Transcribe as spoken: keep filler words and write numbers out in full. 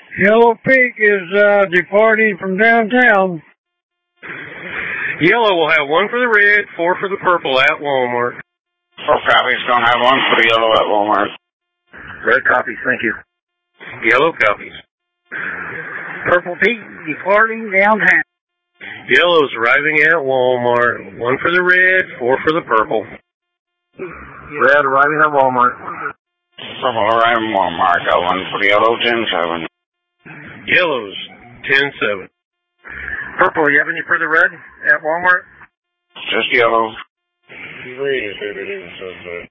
Yellow Peak is uh, departing from downtown. Yellow will have one for the red, four for the purple at Walmart. Four copies, don't have one for the yellow at Walmart. Red copies, thank you. Yellow copies. Purple Peak departing downtown. Yellow's arriving at Walmart. One for the red, four for the purple. Red arriving at Walmart. Purple arriving at Walmart. Got one for the yellow, ten seven. Yellow's ten seven. Purple, you have any for the red at Walmart? Just yellow.